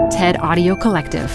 TED Audio Collective.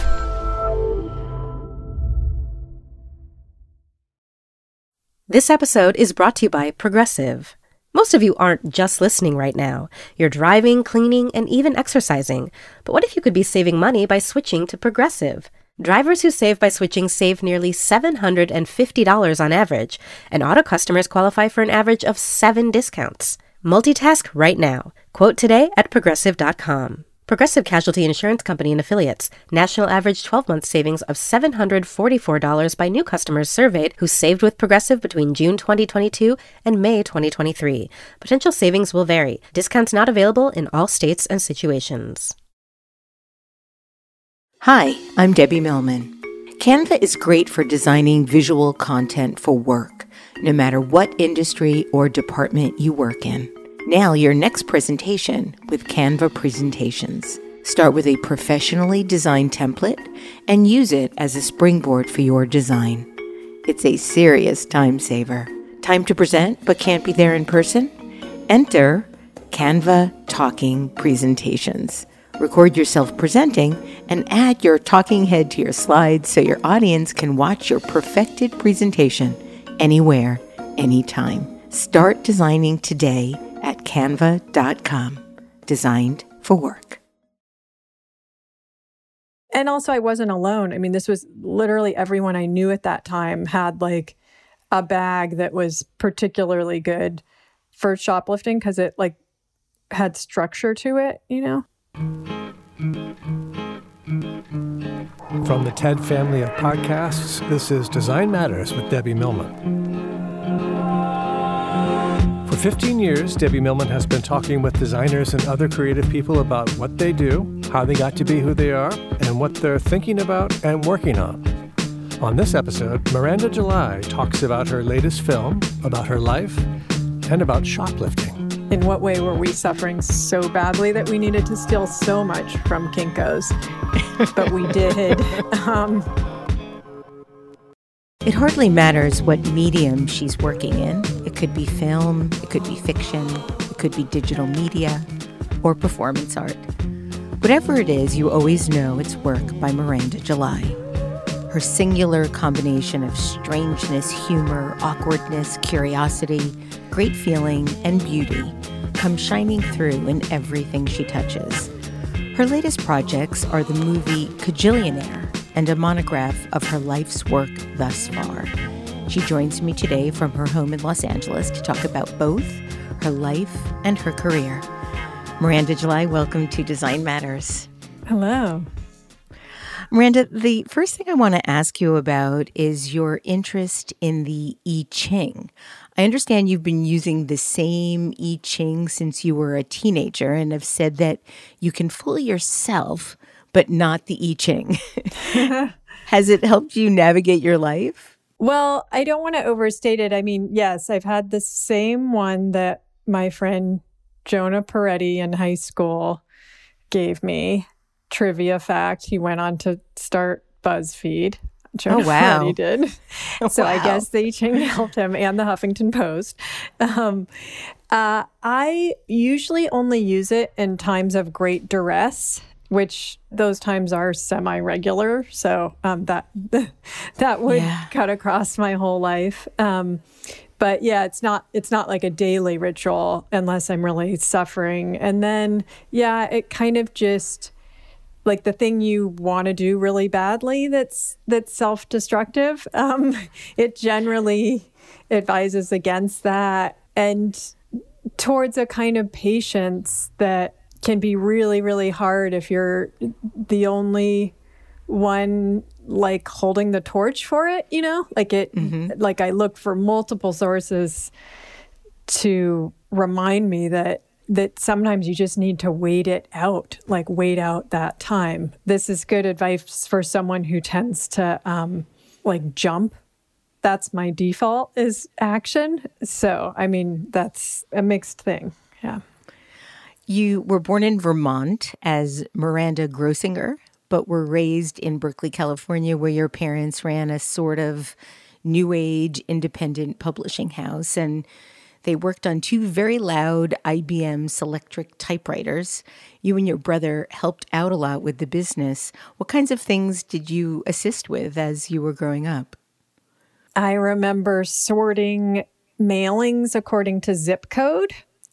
This episode is brought to you by Progressive. Most of you aren't just listening right now. You're driving, cleaning, and even exercising. But what if you could be saving money by switching to Progressive? Drivers who save by switching save nearly $750 on average, and auto customers qualify for an average of 7 discounts. Multitask right now. Quote today at Progressive.com. Progressive Casualty Insurance Company and Affiliates. National average 12-month savings of $744 by new customers surveyed who saved with Progressive between June 2022 and May 2023. Potential savings will vary. Discounts not available in all states and situations. Hi, I'm Debbie Millman. Canva is great for designing visual content for work, no matter what industry or department you work in. Now, your next presentation with Canva Presentations. Start with a professionally designed template and use it as a springboard for your design. It's a serious time saver. Time to present but can't be there in person? Enter Canva Talking Presentations. Record yourself presenting and add your talking head to your slides so your audience can watch your perfected presentation anywhere, anytime. Start designing today at canva.com. Designed for work. And also, I wasn't alone. I mean, this was literally everyone I knew at that time had like a bag that was particularly good for shoplifting because it like had structure to it, you know? From the TED family of podcasts, this is Design Matters with Debbie Millman. For 15 years, Debbie Millman has been talking with designers and other creative people about what they do, how they got to be who they are, and what they're thinking about and working on. On this episode, Miranda July talks about her latest film, about her life, and about shoplifting. In what way were we suffering so badly that we needed to steal so much from Kinko's? But we did. It hardly matters what medium she's working in. It could be film, it could be fiction, it could be digital media, or performance art. Whatever it is, you always know it's work by Miranda July. Her singular combination of strangeness, humor, awkwardness, curiosity, great feeling, and beauty comes shining through in everything she touches. Her latest projects are the movie Kajillionaire and a monograph of her life's work thus far. She joins me today from her home in Los Angeles to talk about both her life and her career. Miranda July, welcome to Design Matters. Hello. Miranda, the first thing I want to ask you about is your interest in the I Ching. I understand you've been using the same I Ching since you were a teenager and have said that you can fool yourself, but not the I Ching. Has it helped you navigate your life? Well, I don't want to overstate it. I mean, yes, I've had the same one that my friend Jonah Peretti in high school gave me. Trivia fact, he went on to start BuzzFeed. Jonah Peretti did. So I guess the I Ching helped him, and the Huffington Post. I usually only use it in times of great duress, which those times are semi-regular. So that would cut across my whole life. But yeah, it's not like a daily ritual unless I'm really suffering. And then, yeah, it kind of just like the thing you want to do really badly that's self-destructive. It generally advises against that and towards a kind of patience that can be really, really hard if you're the only one like holding the torch for it, you know? Like like I look for multiple sources to remind me that sometimes you just need to wait it out, like wait out that time. This is good advice for someone who tends to like jump. That's my default is action. So, I mean, that's a mixed thing. Yeah. You were born in Vermont as Miranda Grossinger, but were raised in Berkeley, California, where your parents ran a sort of new age independent publishing house. And They worked on 2 very loud IBM Selectric typewriters. You and your brother helped out a lot with the business. What kinds of things did you assist with as you were growing up? I remember sorting mailings according to zip code.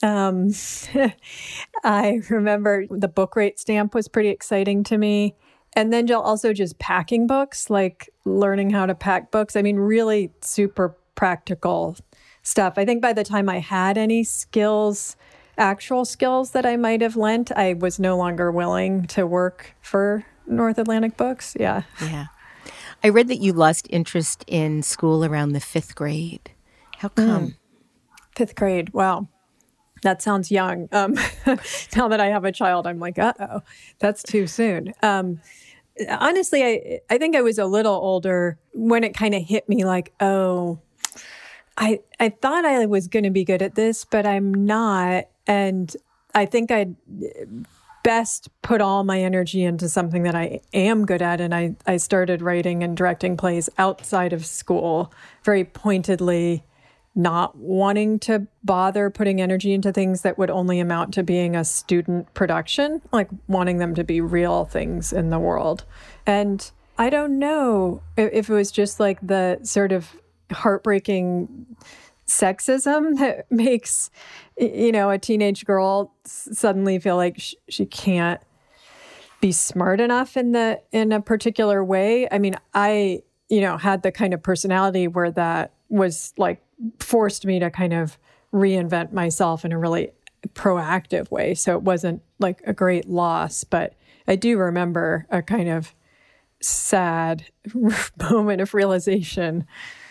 I remember the book rate stamp was pretty exciting to me. And then also just packing books, like learning how to pack books. I mean, really super practical stuff. I think by the time I had any skills, actual skills that I might have lent, I was no longer willing to work for North Atlantic Books. Yeah. Yeah. I read that you lost interest in school around the 5th grade. How come? 5th grade. Wow. That sounds young. Now that I have a child, I'm like, uh-oh, that's too soon. Honestly, I think I was a little older when it kind of hit me like, oh, I thought I was going to be good at this, but I'm not. And I think I'd best put all my energy into something that I am good at. And I started writing and directing plays outside of school, very pointedly, not wanting to bother putting energy into things that would only amount to being a student production, like wanting them to be real things in the world. And I don't know if it was just like the sort of heartbreaking sexism that makes, a teenage girl suddenly feel like she can't be smart enough in a particular way. I mean, I, had the kind of personality where that was like forced me to kind of reinvent myself in a really proactive way. So it wasn't like a great loss, but I do remember a kind of sad moment of realization.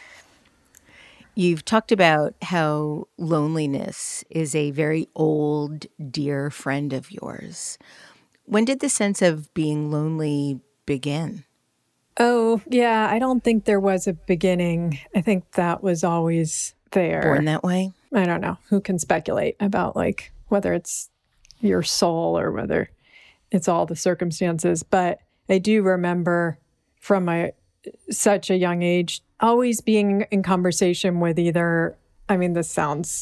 You've talked about how loneliness is a very old, dear friend of yours. When did the sense of being lonely begin? Oh, yeah. I don't think there was a beginning. I think that was always there. Born that way? I don't know. Who can speculate about like whether it's your soul or whether it's all the circumstances. But I do remember from such a young age always being in conversation with either, this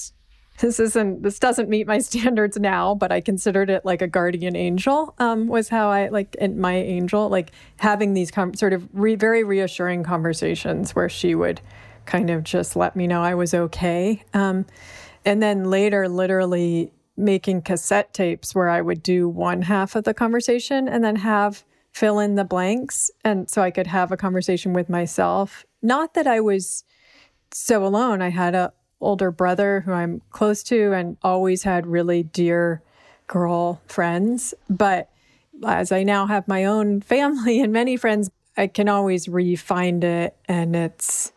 doesn't meet my standards now, but I considered it like a guardian angel, was how my angel, like having these sort of very reassuring conversations where she would kind of just let me know I was okay. And then later, literally making cassette tapes where I would do one half of the conversation and then fill in the blanks. And so I could have a conversation with myself. Not that I was so alone. I had a older brother who I'm close to and always had really dear girl friends. But as I now have my own family and many friends, I can always re-find it. And it's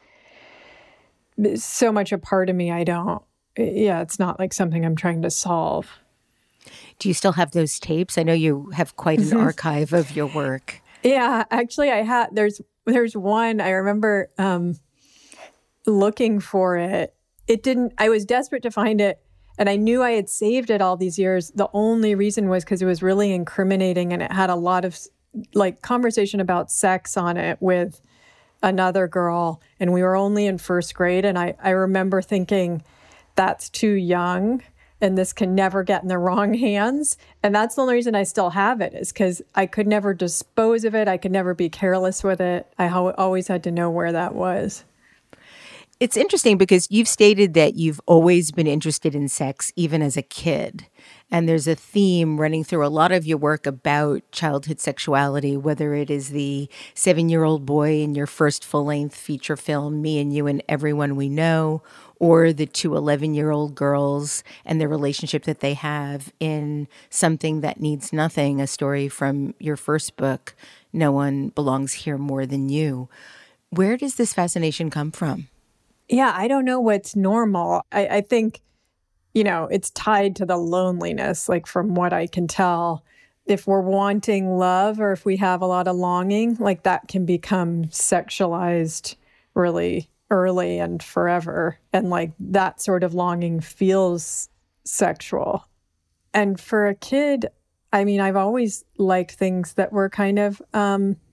so much a part of me. It's not like something I'm trying to solve. Do you still have those tapes? I know you have quite an archive of your work. Yeah, actually I had. There's one, I remember looking for it. I was desperate to find it, and I knew I had saved it all these years. The only reason was because it was really incriminating, and it had a lot of like conversation about sex on it with another girl, and we were only in 1st grade, and I remember thinking, that's too young, and this can never get in the wrong hands. And that's the only reason I still have it, is because I could never dispose of it. I could never be careless with it. I always had to know where that was. It's interesting because you've stated that you've always been interested in sex, even as a kid. And there's a theme running through a lot of your work about childhood sexuality, whether it is the 7-year-old boy in your first full-length feature film, Me and You and Everyone We Know, or the 2 11-year-old girls and the relationship that they have in Something That Needs Nothing, a story from your first book, No One Belongs Here More Than You. Where does this fascination come from? Yeah, I don't know what's normal. I think, it's tied to the loneliness, like from what I can tell. If we're wanting love or if we have a lot of longing, like that can become sexualized really early and forever. And like that sort of longing feels sexual. And for a kid, I've always liked things that were kind of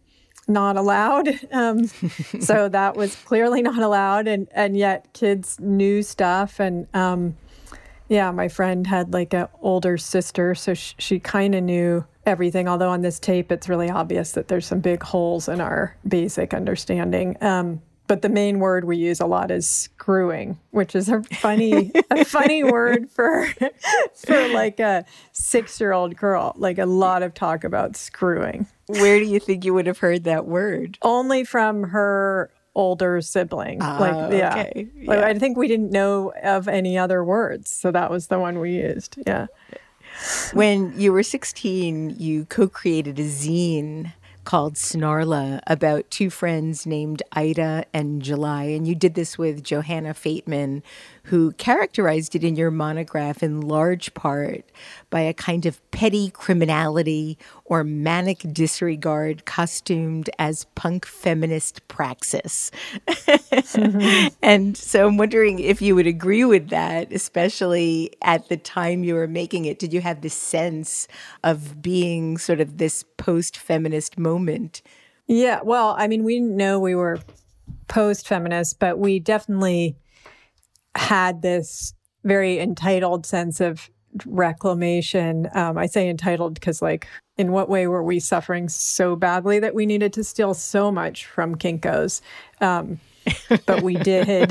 not allowed. So that was clearly not allowed. And yet kids knew stuff. And my friend had like an older sister, so she kind of knew everything. Although on this tape, it's really obvious that there's some big holes in our basic understanding. But the main word we use a lot is screwing, which is a funny word for like a 6-year-old girl. Like a lot of talk about screwing. Where do you think you would have heard that word? Only from her older sibling. Okay. Yeah. Like, I think we didn't know of any other words, so that was the one we used. Yeah. When you were 16, you co-created a zine called Snarla about two friends named Ida and July. And you did this with Johanna Fateman, who characterized it in your monograph in large part by a kind of petty criminality or manic disregard costumed as punk feminist praxis. And so I'm wondering if you would agree with that, especially at the time you were making it. Did you have this sense of being sort of this post-feminist moment? Yeah, well, I mean, we didn't know we were post-feminist, but we definitely had this very entitled sense of reclamation. I say entitled because, like, in what way were we suffering so badly that we needed to steal so much from Kinko's? But we did.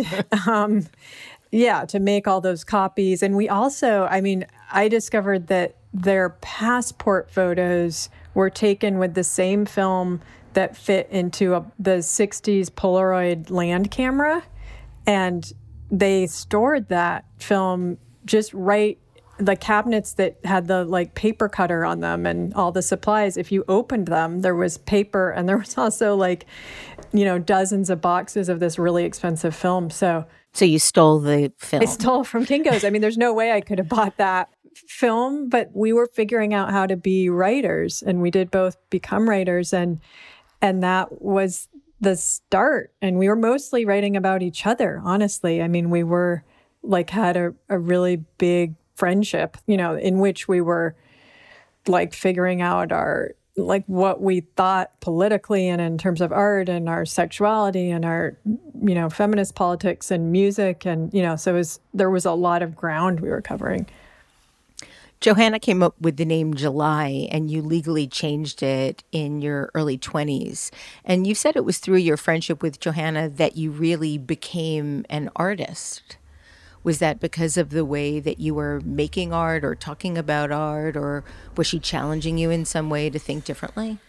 To make all those copies. And we also, I mean, I discovered that their passport photos were taken with the same film that fit into the 60s Polaroid land camera. And they stored that film just right, the cabinets that had the like paper cutter on them and all the supplies. If you opened them, there was paper, and there was also like, dozens of boxes of this really expensive film. So you stole the film? I stole from Kinko's. I mean, there's no way I could have bought that film, but we were figuring out how to be writers, and we did both become writers, and that was the start. And we were mostly writing about each other, honestly. I mean, we were like had a really big friendship, in which we were like figuring out our, like what we thought politically and in terms of art and our sexuality and our, feminist politics and music. And, so there was a lot of ground we were covering. Johanna came up with the name July, and you legally changed it in your early 20s. And you said it was through your friendship with Johanna that you really became an artist. Was that because of the way that you were making art or talking about art, or was she challenging you in some way to think differently?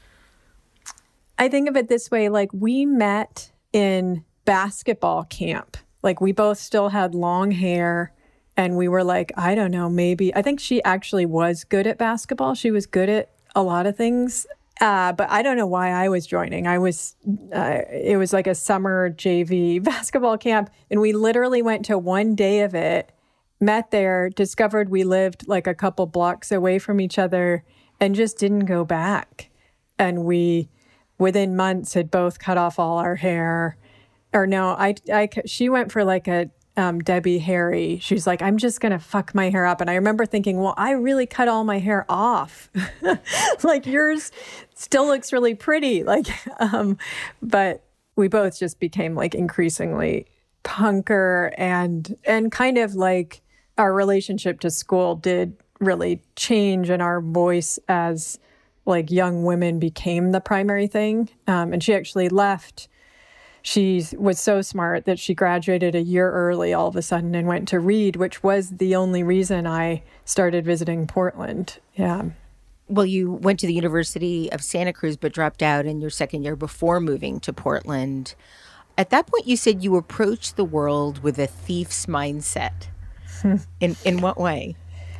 I think of it this way, like we met in basketball camp. Like we both still had long hair. And we were like, I don't know, maybe. I think she actually was good at basketball. She was good at a lot of things. But I don't know why I was joining. It was like a summer JV basketball camp. And we literally went to one day of it, met there, discovered we lived like a couple blocks away from each other, and just didn't go back. And we, within months, had both cut off all our hair. Or no, she went for like a Debbie Harry. She's like, I'm just going to fuck my hair up. And I remember thinking, well, I really cut all my hair off. Like yours still looks really pretty. Like, but we both just became like increasingly punker, and kind of like our relationship to school did really change, and our voice as like young women became the primary thing. And she actually left. She was so smart that she graduated a year early all of a sudden and went to Reed, which was the only reason I started visiting Portland. Yeah. Well, you went to the University of Santa Cruz, but dropped out in your second year before moving to Portland. At that point, you said you approached the world with a thief's mindset. In what way?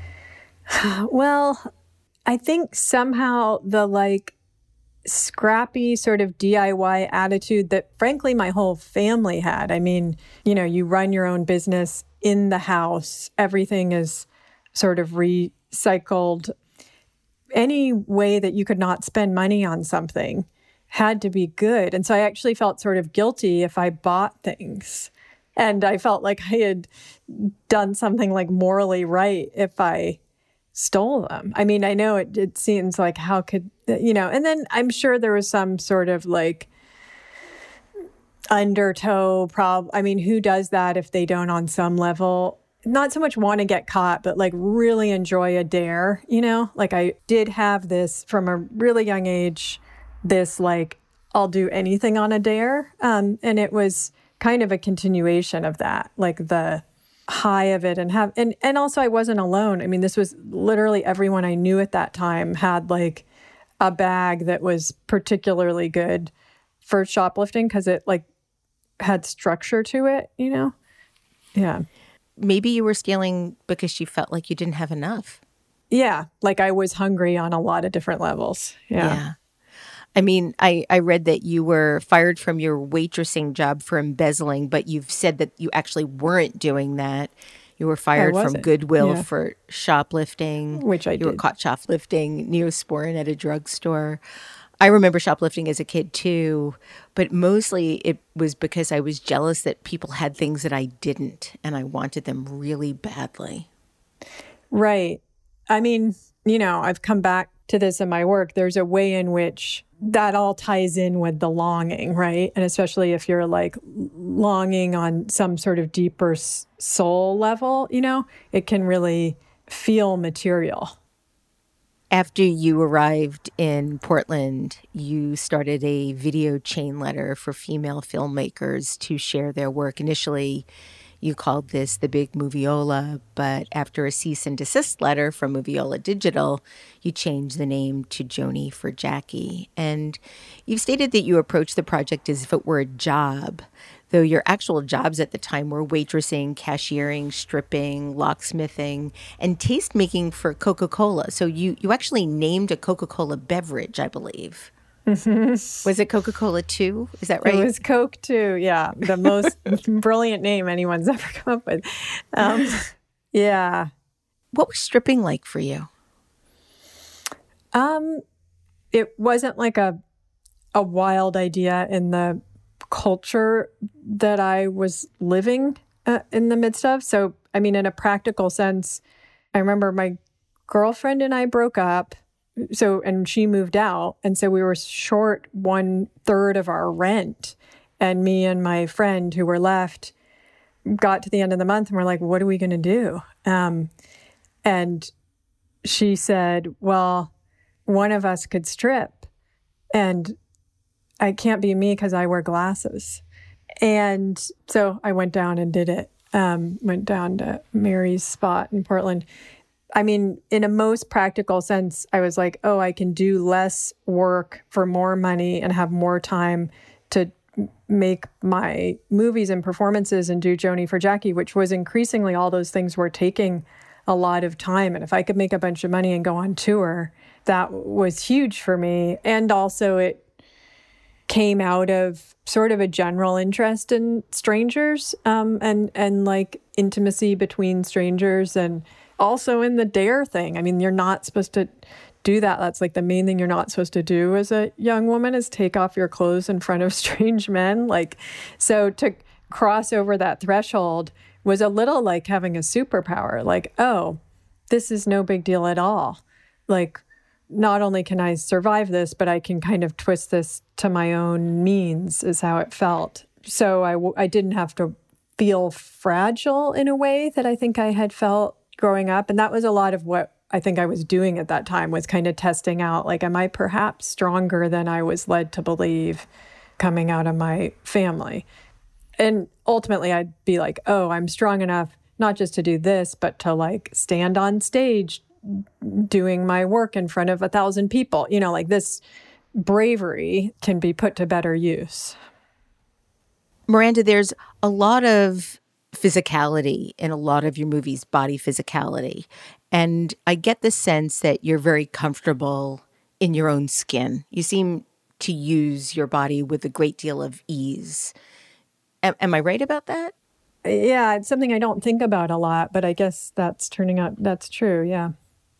Well, I think somehow the like scrappy sort of DIY attitude that frankly my whole family had. I mean, you run your own business in the house. Everything is sort of recycled. Any way that you could not spend money on something had to be good. And so I actually felt sort of guilty if I bought things. And I felt like I had done something like morally right if I stole them. I mean, I know it seems like how could, and then I'm sure there was some sort of like undertow problem. I mean, who does that if they don't on some level, not so much want to get caught, but like really enjoy a dare, Like I did have this from a really young age, this like, I'll do anything on a dare. And it was kind of a continuation of that, like the high of it and also I wasn't alone. I mean, this was literally everyone I knew at that time had like a bag that was particularly good for shoplifting because it like had structure to it, Yeah. Maybe you were stealing because you felt like you didn't have enough. Yeah. Like I was hungry on a lot of different levels. Yeah. I mean, I read that you were fired from your waitressing job for embezzling, but you've said that you actually weren't doing that. You were fired from Goodwill for shoplifting. Which I did. You were caught shoplifting Neosporin at a drugstore. I remember shoplifting as a kid too, but mostly it was because I was jealous that people had things that I didn't, and I wanted them really badly. Right. I mean, I've come back to this in my work. There's a way in which that all ties in with the longing, right? And especially if you're like longing on some sort of deeper soul level, it can really feel material. After you arrived in Portland, you started a video chain letter for female filmmakers to share their work. Initially, you called this the Big Moviola, but after a cease and desist letter from Moviola Digital, you changed the name to Joni for Jackie. And you've stated that you approached the project as if it were a job, though your actual jobs at the time were waitressing, cashiering, stripping, locksmithing, and taste-making for Coca-Cola. So you actually named a Coca-Cola beverage, I believe. Mm-hmm. Was it Coca-Cola 2? Is that right? It was Coke 2, yeah. The most brilliant name anyone's ever come up with. Yeah. What was stripping like for you? It wasn't like a wild idea in the culture that I was living in the midst of. So, I mean, in a practical sense, I remember my girlfriend and I broke up. And she moved out. And so we were short 1/3 of our rent. And me and my friend who were left got to the end of the month and we're like, what are we going to do? And she said, well, one of us could strip. And I can't be me because I wear glasses. And so I went down and did it. Went down to Mary's spot in Portland. I mean, in a most practical sense, I was like, oh, I can do less work for more money and have more time to make my movies and performances and do Joni for Jackie, which was increasingly all those things were taking a lot of time. And if I could make a bunch of money and go on tour, that was huge for me. And also it came out of sort of a general interest in strangers and like intimacy between strangers and also in the dare thing. I mean, you're not supposed to do that. That's like the main thing you're not supposed to do as a young woman is take off your clothes in front of strange men. Like, so to cross over that threshold was a little like having a superpower. Like, oh, this is no big deal at all. Like, not only can I survive this, but I can kind of twist this to my own means is how it felt. So I didn't have to feel fragile in a way that I think I had felt growing up. And that was a lot of what I think I was doing at that time was kind of testing out, like, am I perhaps stronger than I was led to believe coming out of my family? And ultimately I'd be like, oh, I'm strong enough not just to do this, but to like stand on stage doing my work in front of 1,000 people. Like this bravery can be put to better use. Miranda, there's a lot of physicality in a lot of your movies, body physicality. And I get the sense that you're very comfortable in your own skin. You seem to use your body with a great deal of ease. Am I right about that? Yeah, it's something I don't think about a lot, but I guess that's turning out, that's true, yeah.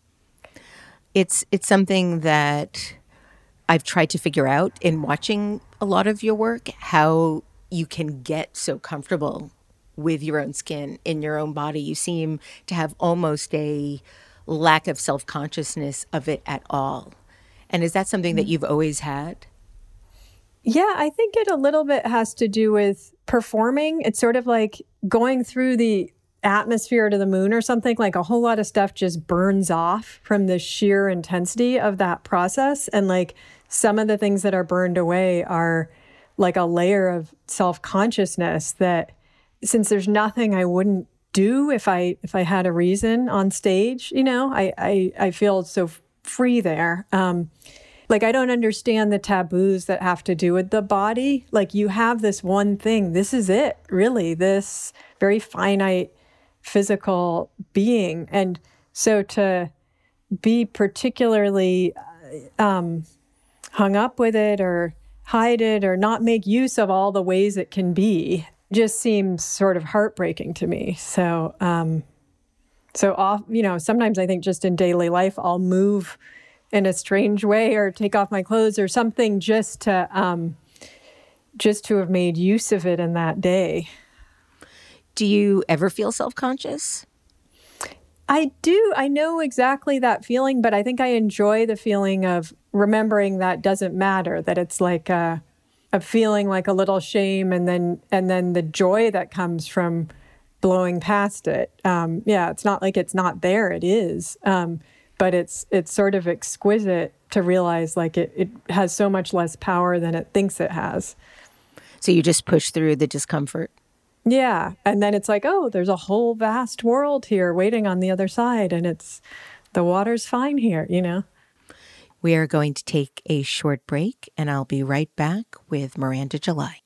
It's something that I've tried to figure out in watching a lot of your work, how you can get so comfortable with your own skin, in your own body. You seem to have almost a lack of self-consciousness of it at all. And is that something that you've always had? Yeah, I think it a little bit has to do with performing. It's sort of like going through the atmosphere to the moon or something. Like a whole lot of stuff just burns off from the sheer intensity of that process. And like some of the things that are burned away are like a layer of self-consciousness that, since there's nothing I wouldn't do if I had a reason on stage, I feel so free there. Like, I don't understand the taboos that have to do with the body. Like, you have this one thing. This is it, really, this very finite physical being. And so to be particularly hung up with it or hide it or not make use of all the ways it can be just seems sort of heartbreaking to me. So, sometimes I think just in daily life, I'll move in a strange way or take off my clothes or something just to have made use of it in that day. Do you ever feel self-conscious? I do. I know exactly that feeling, but I think I enjoy the feeling of remembering that doesn't matter, that it's like a feeling like a little shame and then the joy that comes from blowing past it. It's not like it's not there. It is. But it's sort of exquisite to realize like it has so much less power than it thinks it has. So you just push through the discomfort? Yeah. And then it's like, oh, there's a whole vast world here waiting on the other side. And the water's fine here, We are going to take a short break, and I'll be right back with Miranda July.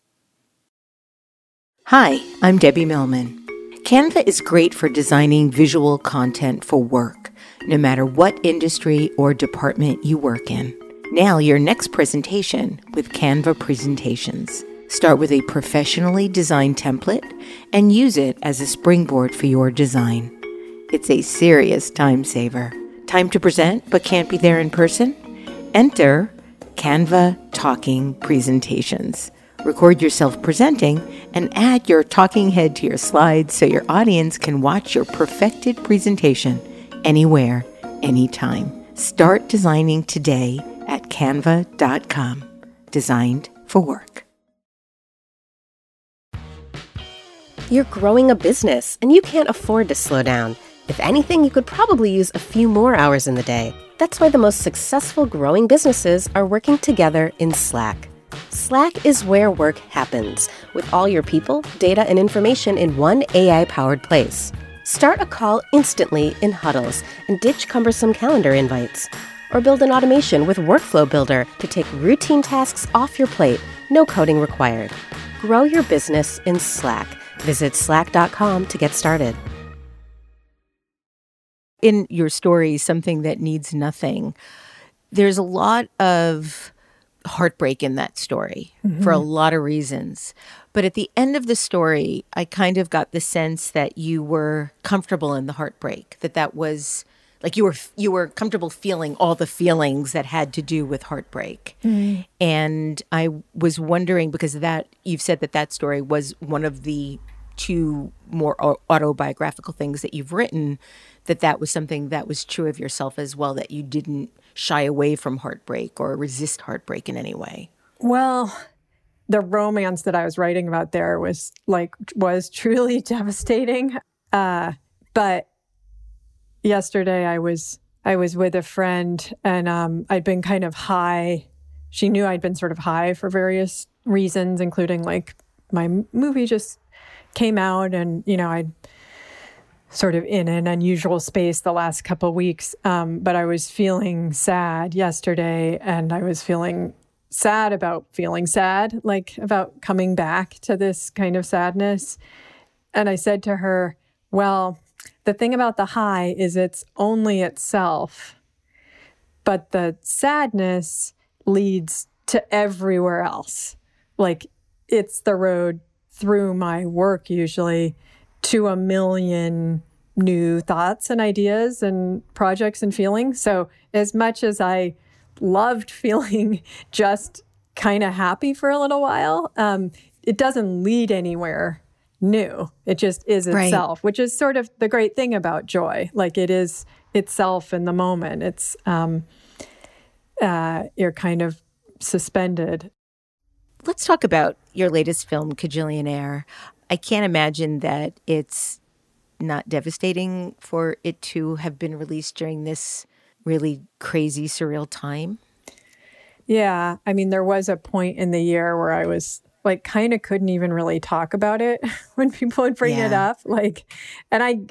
Hi, I'm Debbie Millman. Canva is great for designing visual content for work, no matter what industry or department you work in. Now, your next presentation with Canva Presentations. Start with a professionally designed template and use it as a springboard for your design. It's a serious time saver. Time to present but can't be there in person? Enter Canva Talking Presentations. Record yourself presenting and add your talking head to your slides so your audience can watch your perfected presentation anywhere, anytime. Start designing today at canva.com. Designed for work. You're growing a business and you can't afford to slow down. If anything, you could probably use a few more hours in the day. That's why the most successful growing businesses are working together in Slack. Slack is where work happens, with all your people, data, and information in one AI-powered place. Start a call instantly in huddles and ditch cumbersome calendar invites. Or build an automation with Workflow Builder to take routine tasks off your plate, no coding required. Grow your business in Slack. Visit slack.com to get started. In your story, Something That Needs Nothing, there's a lot of heartbreak in that story for a lot of reasons. But at the end of the story, I kind of got the sense that you were comfortable in the heartbreak, that was like you were comfortable feeling all the feelings that had to do with heartbreak. And I was wondering, because you've said that story was one of the two more autobiographical things that you've written, that was something that was true of yourself as well, that you didn't shy away from heartbreak or resist heartbreak in any way. Well, the romance that I was writing about there was truly devastating. But yesterday I was with a friend and I'd been kind of high. She knew I'd been sort of high for various reasons, including like my movie just came out and, I'd sort of in an unusual space the last couple of weeks. But I was feeling sad yesterday and I was feeling sad about feeling sad, like about coming back to this kind of sadness. And I said to her, well, the thing about the high is it's only itself, but the sadness leads to everywhere else. Like it's the road through my work usually to a million new thoughts and ideas and projects and feelings. So as much as I loved feeling just kind of happy for a little while, it doesn't lead anywhere new. It just is itself, which is sort of the great thing about joy. Like it is itself in the moment. It's you're kind of suspended. Let's talk about your latest film, Kajillionaire. I can't imagine that it's not devastating for it to have been released during this really crazy, surreal time. Yeah. I mean, there was a point in the year where I was like, kind of couldn't even really talk about it when people would bring it up. Like, and I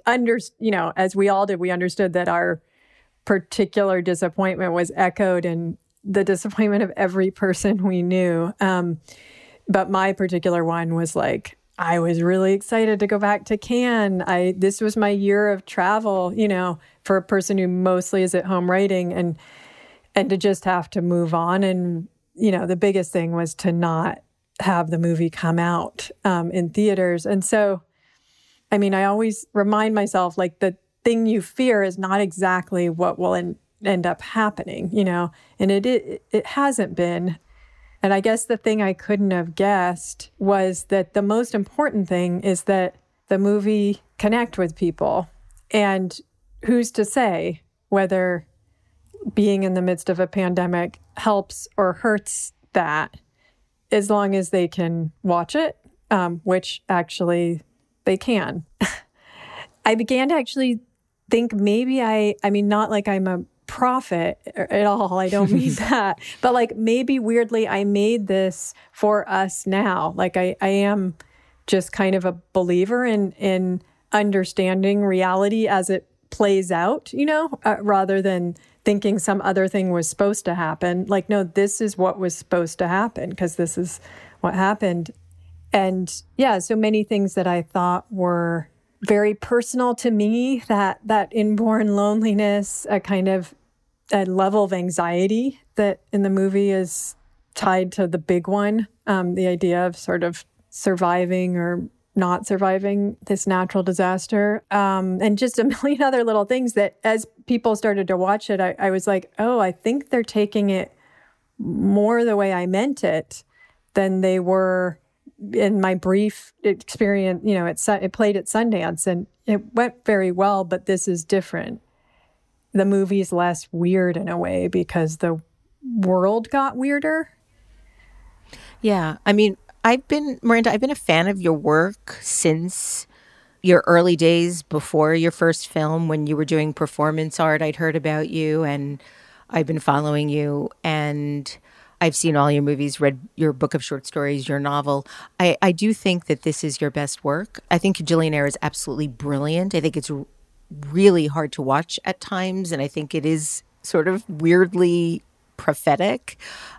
as we all did, we understood that our particular disappointment was echoed in the disappointment of every person we knew. But my particular one was like, I was really excited to go back to Cannes. This was my year of travel, for a person who mostly is at home writing, and to just have to move on. And, the biggest thing was to not have the movie come out in theaters. And so, I mean, I always remind myself, like, the thing you fear is not exactly what will end up happening, and it hasn't been. And I guess the thing I couldn't have guessed was that the most important thing is that the movie connect with people. And who's to say whether being in the midst of a pandemic helps or hurts that, as long as they can watch it, which actually they can. I began to actually think maybe I mean, not like I'm a prophet at all. I don't mean that. But like, maybe weirdly, I made this for us now. Like, I am just kind of a believer in understanding reality as it plays out, rather than thinking some other thing was supposed to happen. Like, no, this is what was supposed to happen because this is what happened. And yeah, so many things that I thought were very personal to me, that inborn loneliness, a kind of a level of anxiety that in the movie is tied to the big one, the idea of sort of surviving or not surviving this natural disaster, and just a million other little things that as people started to watch it, I was like, oh, I think they're taking it more the way I meant it than they were in my brief experience. It played at Sundance and it went very well, but this is different. The movie's less weird in a way because the world got weirder. Yeah. I mean, Miranda, I've been a fan of your work since your early days before your first film, when you were doing performance art. I'd heard about you and I've been following you, and I've seen all your movies, read your book of short stories, your novel. I do think that this is your best work. I think Kajillionaire is absolutely brilliant. I think it's really hard to watch at times, and I think it is sort of weirdly prophetic.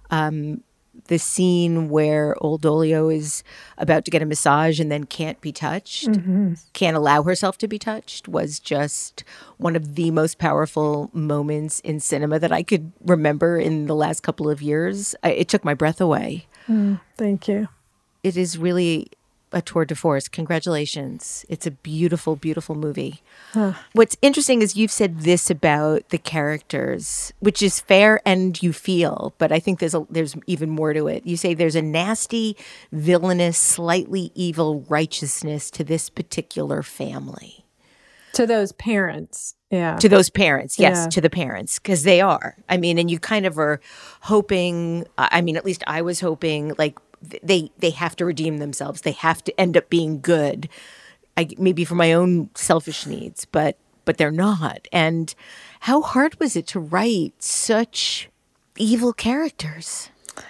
The scene where old Dolio is about to get a massage and then can't be touched, can't allow herself to be touched, was just one of the most powerful moments in cinema that I could remember in the last couple of years. It took my breath away. Thank you. It is really a tour de force. Congratulations. It's a beautiful, beautiful movie. What's interesting is you've said this about the characters, which is fair and you feel, but I think there's even more to it. You say there's a nasty, villainous, slightly evil righteousness to this particular family. To those parents. Yeah. To those parents. Yes, to the parents, because they are. I mean, and you kind of are hoping, at least I was hoping, like, they have to redeem themselves. They have to end up being good. Maybe for my own selfish needs, but they're not. And how hard was it to write such evil characters?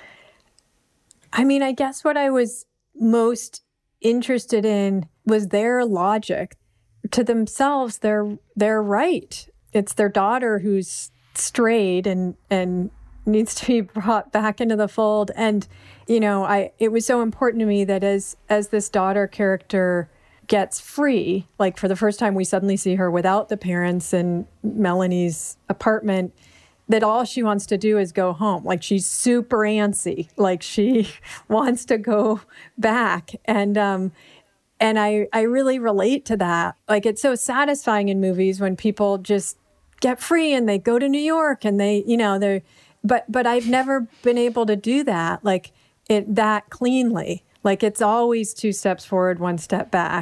I mean, I guess what I was most interested in was their logic. To themselves, they're right. It's their daughter who's strayed and needs to be brought back into the fold. And it was so important to me that as this daughter character gets free, like for the first time we suddenly see her without the parents in Melanie's apartment, that all she wants to do is go home. Like, she's super antsy. Like, she wants to go back. And I really relate to that. Like, it's so satisfying in movies when people just get free and they go to New York and but I've never been able to do that, like that cleanly. Like, it's always 2 steps forward, 1 step back.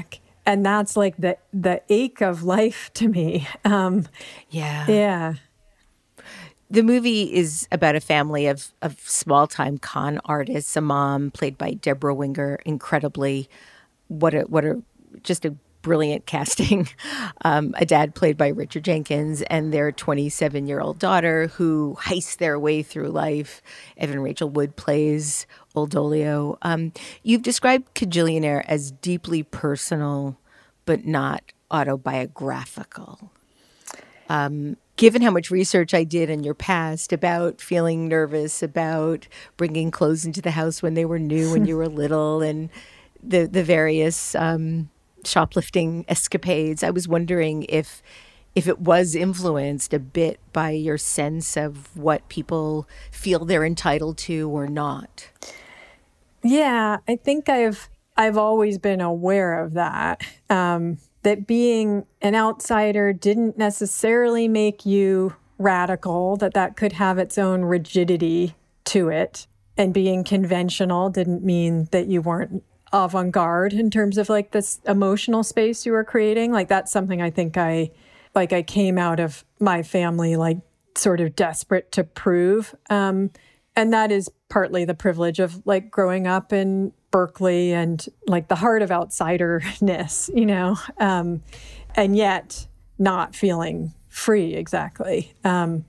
And that's like the ache of life to me. Yeah. The movie is about a family of small-time con artists. A mom played by Deborah Winger, incredibly, what a just a brilliant casting. A dad played by Richard Jenkins, and their 27-year-old daughter who heists their way through life. Evan Rachel Wood plays Old Dolio. You've described Kajillionaire as deeply personal, but not autobiographical. Given how much research I did in your past about feeling nervous about bringing clothes into the house when they were new when you were little, and the various shoplifting escapades, I was wondering if it was influenced a bit by your sense of what people feel they're entitled to or not. Yeah, I think I've always been aware of that. That being an outsider didn't necessarily make you radical, that could have its own rigidity to it. And being conventional didn't mean that you weren't avant-garde in terms of like this emotional space you were creating. Like that's something I think I came out of my family like sort of desperate to prove. And that is partly the privilege of like growing up in Berkeley and like the heart of outsiderness, and yet not feeling free exactly. And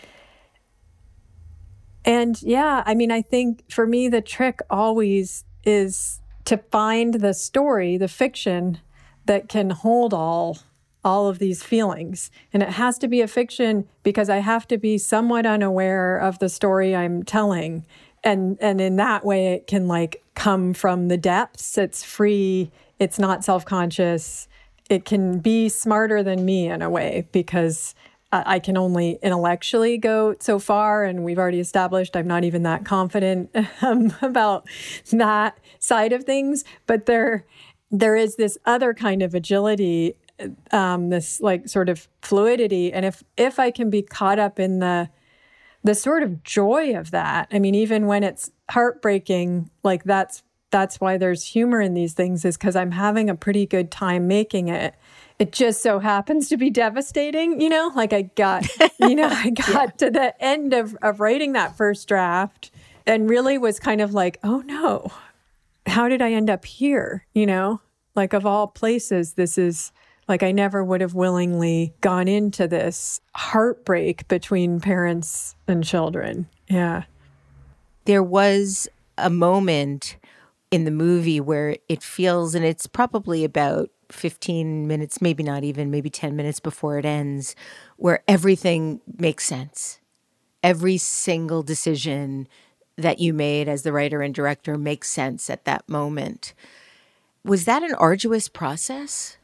yeah, I mean, I think for me, the trick always is to find the story, the fiction that can hold all of these feelings. And it has to be a fiction because I have to be somewhat unaware of the story I'm telling. And in that way, it can like come from the depths. It's free. It's not self-conscious. It can be smarter than me in a way because I can only intellectually go so far. And we've already established I'm not even that confident about that side of things. But there is this other kind of agility, this like sort of fluidity. And if I can be caught up in the sort of joy of that, I mean, even when it's heartbreaking, like that's why there's humor in these things, is because I'm having a pretty good time making it. It just so happens to be devastating, like I got to the end of writing that first draft and really was kind of like, oh no, how did I end up here? Like of all places, this is like, I never would have willingly gone into this heartbreak between parents and children. Yeah. There was a moment in the movie where it feels, and it's probably about 15 minutes, maybe not even, maybe 10 minutes before it ends, where everything makes sense. Every single decision that you made as the writer and director makes sense at that moment. Was that an arduous process?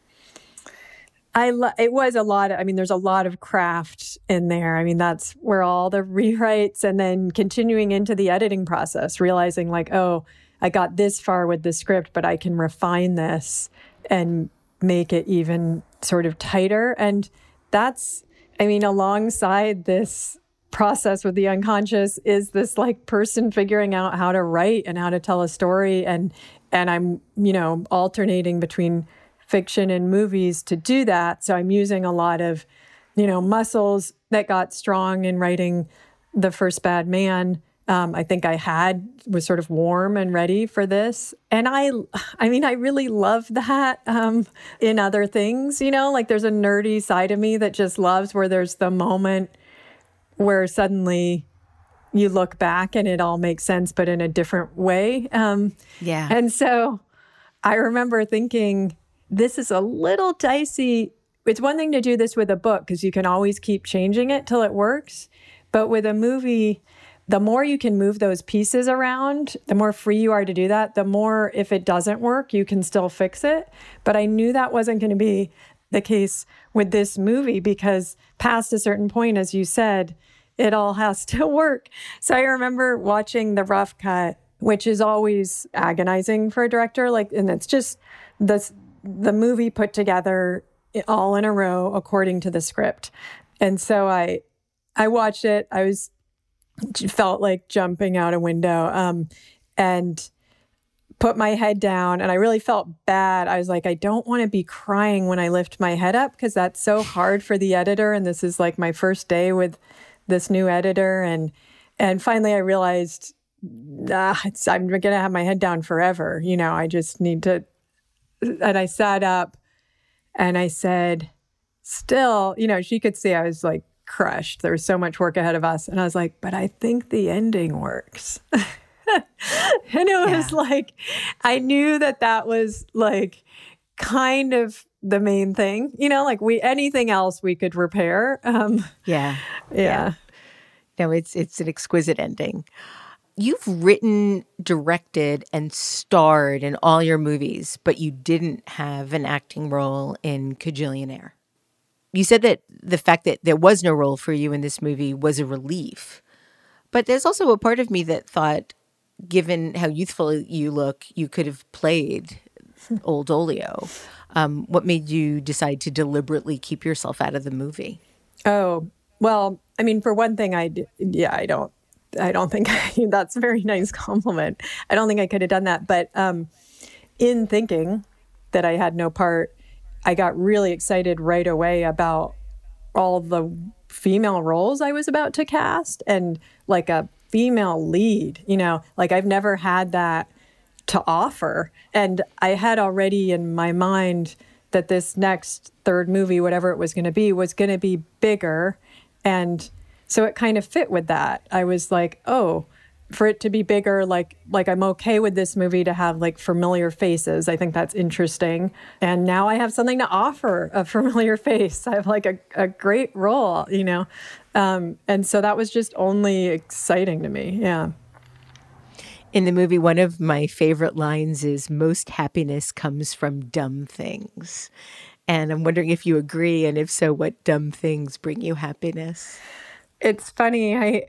It was a lot. There's a lot of craft in there. I mean, that's where all the rewrites and then continuing into the editing process, realizing like, oh, I got this far with the script, but I can refine this and make it even sort of tighter. And that's, alongside this process with the unconscious is this like person figuring out how to write and how to tell a story. And I'm, alternating between fiction and movies to do that. So I'm using a lot of, muscles that got strong in writing The First Bad Man. I think was sort of warm and ready for this. And I really love that in other things, like there's a nerdy side of me that just loves where there's the moment where suddenly you look back and it all makes sense, but in a different way. Yeah. And so I remember thinking, this is a little dicey. It's one thing to do this with a book because you can always keep changing it till it works. But with a movie, the more you can move those pieces around, the more free you are to do that, the more if it doesn't work, you can still fix it. But I knew that wasn't going to be the case with this movie because past a certain point, as you said, it all has to work. So I remember watching the rough cut, which is always agonizing for a director. And it's just the movie put together all in a row according to the script. And so I watched it. I felt like jumping out a window. put my head down, and I really felt bad. I was like, I don't want to be crying when I lift my head up because that's so hard for the editor. And this is like my first day with this new editor. And finally I realized, I'm going to have my head down forever. I just need to. And I sat up and I said, still, she could see I was like crushed. There was so much work ahead of us. And I was like, but I think the ending works. And it was like, I knew that was like kind of the main thing, like anything else we could repair. Yeah. No, it's an exquisite ending. You've written, directed, and starred in all your movies, but you didn't have an acting role in Kajillionaire. You said that the fact that there was no role for you in this movie was a relief. But there's also a part of me that thought, given how youthful you look, you could have played old Olio. What made you decide to deliberately keep yourself out of the movie? Oh, well, I mean, for one thing, I don't think that's a very nice compliment. I don't think I could have done that. But in thinking that I had no part, I got really excited right away about all the female roles I was about to cast, and like a female lead, like I've never had that to offer. And I had already in my mind that this next third movie, whatever it was going to be bigger. And so it kind of fit with that. I was like, oh, for it to be bigger, like I'm okay with this movie to have like familiar faces. I think that's interesting. And now I have something to offer, a familiar face. I have like a great role, and so that was just only exciting to me. Yeah. In the movie, one of my favorite lines is, most happiness comes from dumb things. And I'm wondering if you agree, and if so, what dumb things bring you happiness? It's funny.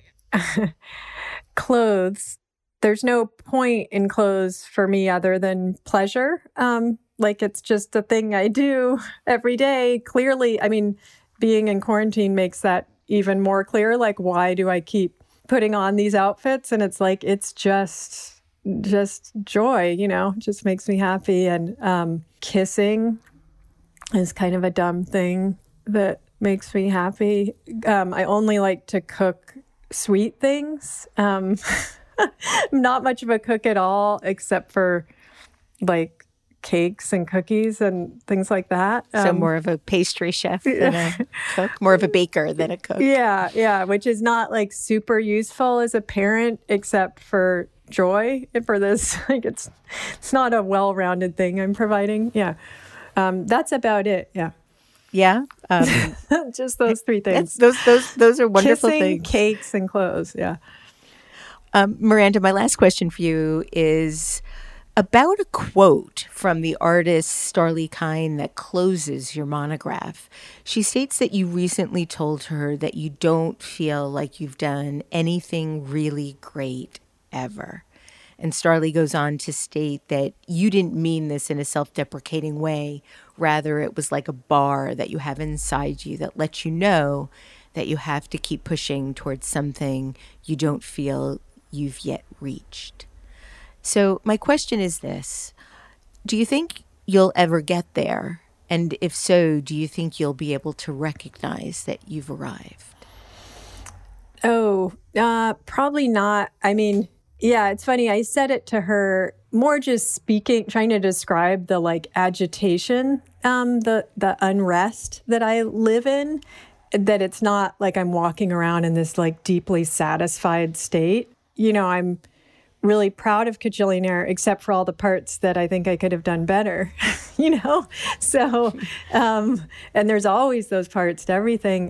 Clothes, there's no point in clothes for me other than pleasure. Like it's just a thing I do every day. Clearly, I mean, being in quarantine makes that even more clear. Like, why do I keep putting on these outfits? And it's like, it's just joy, it just makes me happy. And kissing is kind of a dumb thing that makes me happy. I only like to cook sweet things. I'm not much of a cook at all, except for like cakes and cookies and things like that. So more of a pastry chef than a cook, more of a baker than a cook. Yeah, which is not like super useful as a parent, except for joy for this. Like it's not a well-rounded thing I'm providing. Yeah. That's about it. Yeah. Yeah. Just those three things. Those are wonderful Kissing, things. Cakes, and clothes. Yeah. Miranda, my last question for you is about a quote from the artist Starlee Kine that closes your monograph. She states that you recently told her that you don't feel like you've done anything really great ever. And Starlee goes on to state that you didn't mean this in a self-deprecating way. Rather, it was like a bar that you have inside you that lets you know that you have to keep pushing towards something you don't feel you've yet reached. So my question is this. Do you think you'll ever get there? And if so, do you think you'll be able to recognize that you've arrived? Oh, probably not. I mean, yeah, it's funny. I said it to her more just speaking, trying to describe the like agitation, the unrest that I live in, that it's not like I'm walking around in this like deeply satisfied state. I'm really proud of Kajillionaire, except for all the parts that I think I could have done better, So, and there's always those parts to everything.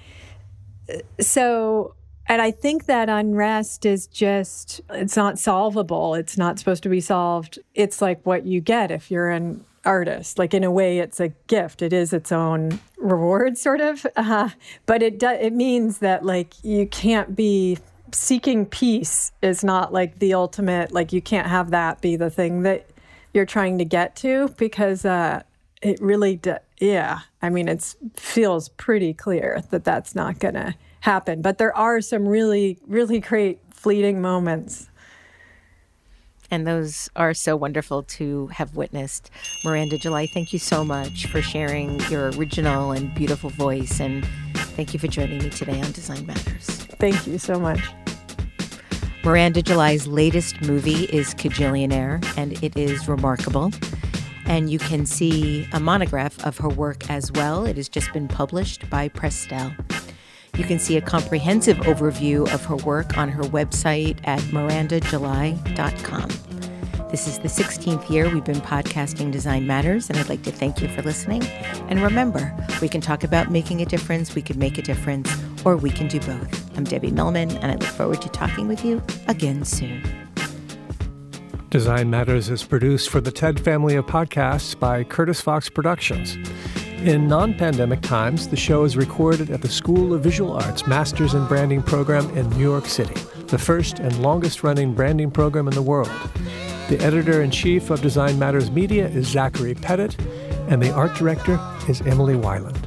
And I think that unrest is just, it's not solvable. It's not supposed to be solved. It's like what you get if you're an artist. Like in a way, it's a gift. It is its own reward, sort of. But it means that like you can't be seeking peace is not like the ultimate, like you can't have that be the thing that you're trying to get to, because it really, I mean, it feels pretty clear that that's not going to happen. But there are some really, really great fleeting moments. And those are so wonderful to have witnessed. Miranda July, thank you so much for sharing your original and beautiful voice. And thank you for joining me today on Design Matters. Thank you so much. Miranda July's latest movie is Kajillionaire, and it is remarkable. And you can see a monograph of her work as well. It has just been published by Prestel. You can see a comprehensive overview of her work on her website at mirandajuly.com. This is the 16th year we've been podcasting Design Matters, and I'd like to thank you for listening. And remember, we can talk about making a difference, we can make a difference, or we can do both. I'm Debbie Millman, and I look forward to talking with you again soon. Design Matters is produced for the TED family of podcasts by Curtis Fox Productions. In non-pandemic times, the show is recorded at the School of Visual Arts Masters in Branding program in New York City, the first and longest-running branding program in the world. The editor-in-chief of Design Matters Media is Zachary Pettit, and the art director is Emily Weiland.